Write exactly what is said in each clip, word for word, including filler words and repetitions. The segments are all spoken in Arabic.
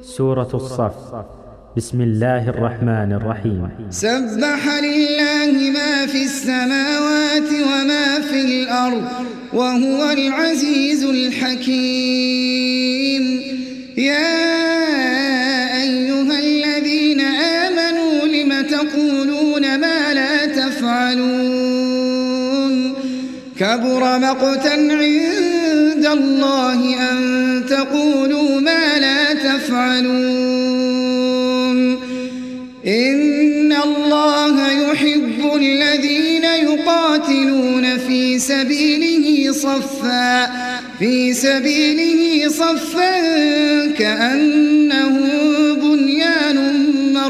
سورة الصف. بسم الله الرحمن الرحيم. سبح لله ما في السماوات وما في الأرض وهو العزيز الحكيم. يا أيها الذين آمنوا لم تقولون ما لا تفعلون كبر مقتا عند الله أن تقولوا ما لا تفعلون. إن الله يحب الذين يقاتلون في سبيله صفا في سبيله صفا كأنه بنيان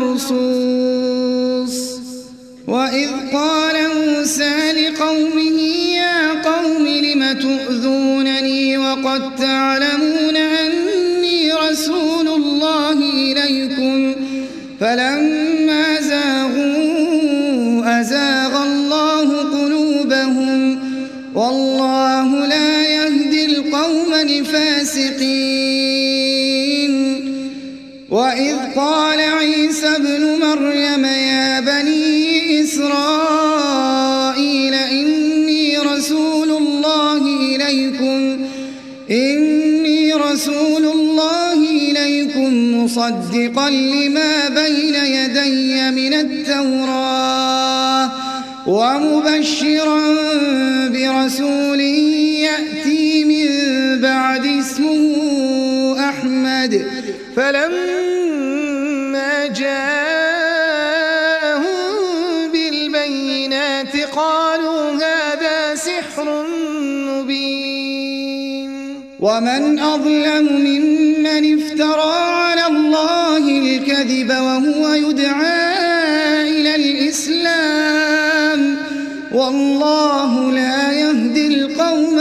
مرصوص. وإذ قال موسى لقومه يا قوم لم تؤذونني وقد تعلمون أني رسول الله إليكم فلما زاغوا أزاغ الله قلوبهم والله لا يهدي القوم الفاسقين. وإذ قال عيسى ابن مريم يا بني إسرائيل إني رسول الله إليكم إني رسول الله إليكم مصدقا لما بين يدي من التوراة ومبشرا برسول يأتي من بعد اسمه أحمد. فلما جاءهم بالبينات قالوا هذا سحر مبين. ومن أظلم ممن افترى على الله الكذب وهو يدعى إلى الإسلام والله لا يهدي القوم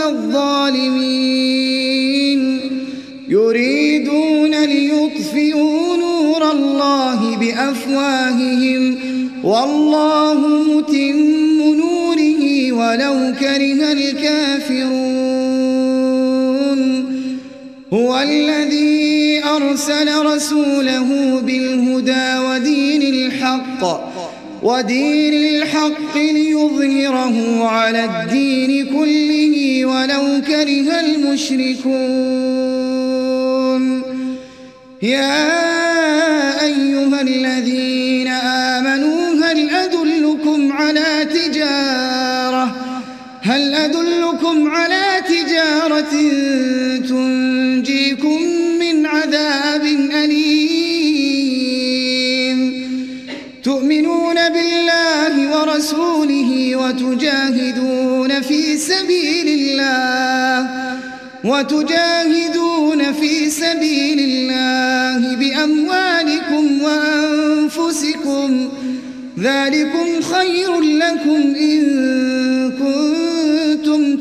الظالمين. يريدون ليطفئوا نور الله بأفواههم والله متم نوره ولو كره الكافرون. هو الذي أرسل رسوله بالهدى ودين الحق ودين الحق ليظهره على الدين كله ولو كره المشركون. يا أيها الذين آمنوا هل أدلكم على تجارة هل أدلكم على تجارة تنجيكم من عذاب أليم تؤمنون بالله ورسوله وتجاهدون في سبيل الله وتجاهدون في سبيل الله بأموالكم وأنفسكم ذلكم خير لكم إن كنتم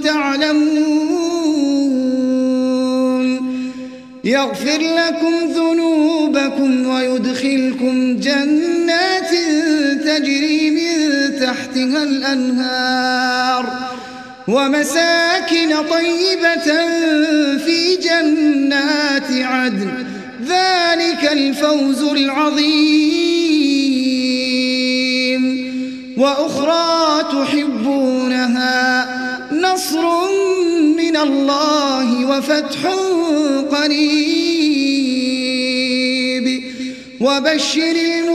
تعلمون. يغفر لكم ذنوبكم ويدخلكم جنات تجري من تحتها الأنهار ومساكن طيبة في جنات عدن ذلك الفوز العظيم. وأخرى تحبونها نصر من الله وفتح قريب وبشر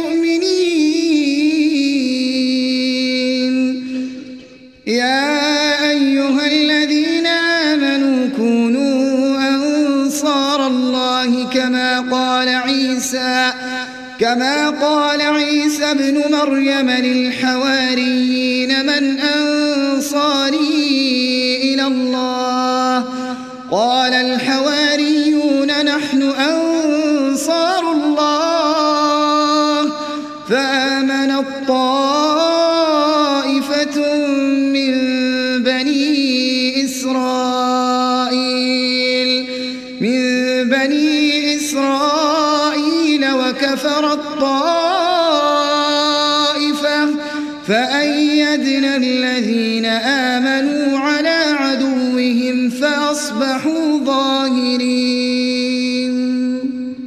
المؤمنين. يا أيها الذين آمنوا كونوا أنصار الله كما قال عيسى كما قال عيسى ابن مريم للحواريين من أنصاري إلى الله قال الحواريون نحن أنصار الله. فآمنت طائفة من بني إسرائيل من بني إسرائيل وكفرت طائفة فأيدنا الذين آمنوا على عدوهم فأصبحوا ظاهرين.